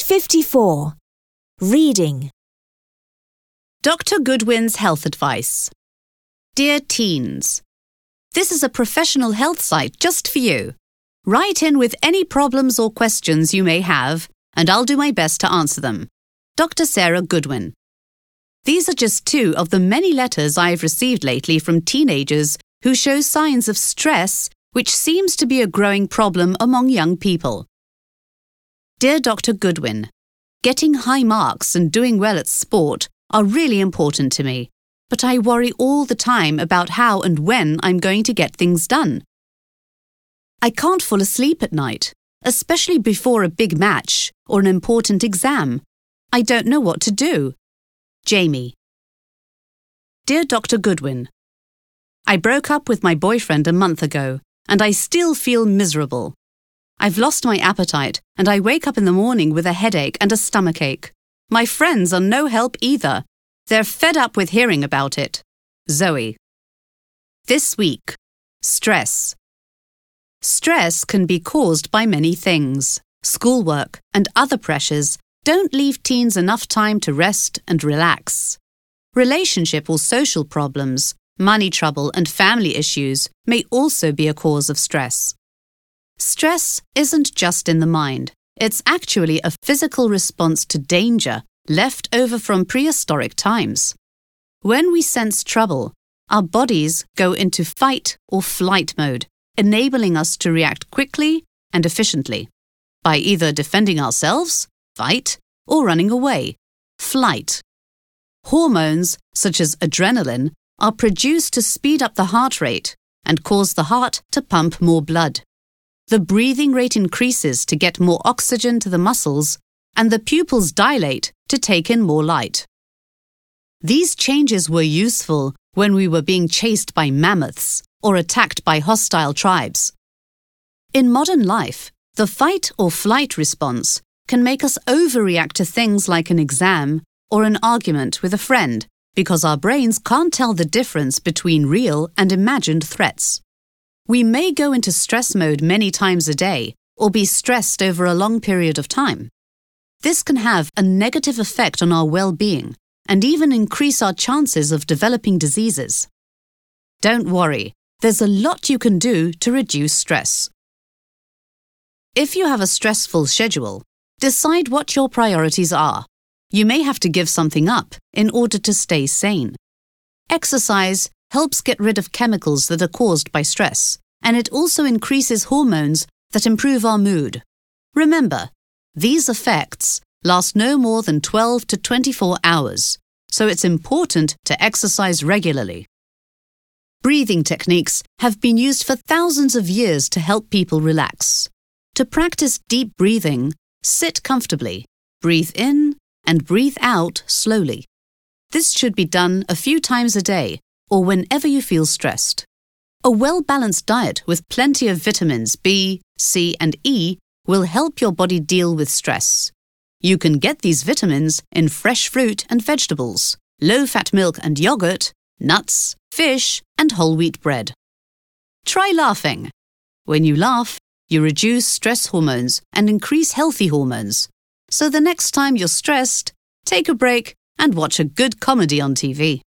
Page 54. Reading. Dr. Goodwin's health advice. Dear teens, this is a professional health site just for you. Write in with any problems or questions you may have, and I'll do my best to answer them. Dr. Sarah Goodwin. These are just two of the many letters I've received lately from teenagers who show signs of stress, which seems to be a growing problem among young people. Dear Dr. Goodwin, getting high marks and doing well at sport are really important to me, but I worry all the time about how and when I'm going to get things done. I can't fall asleep at night, especially before a big match or an important exam. I don't know what to do. Jamie. Dear Dr. Goodwin, I broke up with my boyfriend a month ago, and I still feel miserable. I've lost my appetite, and I wake up in the morning with a headache and a stomachache. My friends are no help either. They're fed up with hearing about it. Zoe. This week, stress. Stress can be caused by many things. Schoolwork and other pressures don't leave teens enough time to rest and relax. Relationship or social problems, money trouble and family issues may also be a cause of stress. Stress isn't just in the mind. It's actually a physical response to danger left over from prehistoric times. When we sense trouble, our bodies go into fight or flight mode, enabling us to react quickly and efficiently by either defending ourselves, fight, or running away, flight. Hormones, such as adrenaline, are produced to speed up the heart rate and cause the heart to pump more blood. The breathing rate increases to get more oxygen to the muscles, and the pupils dilate to take in more light. These changes were useful when we were being chased by mammoths or attacked by hostile tribes. In modern life, the fight or flight response can make us overreact to things like an exam or an argument with a friend because our brains can't tell the difference between real and imagined threats. We may go into stress mode many times a day or be stressed over a long period of time. This can have a negative effect on our well-being and even increase our chances of developing diseases. Don't worry, there's a lot you can do to reduce stress. If you have a stressful schedule, decide what your priorities are. You may have to give something up in order to stay sane. Exercise helps get rid of chemicals that are caused by stress, and it also increases hormones that improve our mood. Remember, these effects last no more than 12 to 24 hours, so it's important to exercise regularly. Breathing techniques have been used for thousands of years to help people relax. To practice deep breathing, sit comfortably, breathe in and breathe out slowly. This should be done a few times a day or whenever you feel stressed. A well-balanced diet with plenty of vitamins B, C, and E will help your body deal with stress. You can get these vitamins in fresh fruit and vegetables, low-fat milk and yogurt, nuts, fish, and whole wheat bread. Try laughing. When you laugh, you reduce stress hormones and increase healthy hormones. So the next time you're stressed, take a break and watch a good comedy on TV.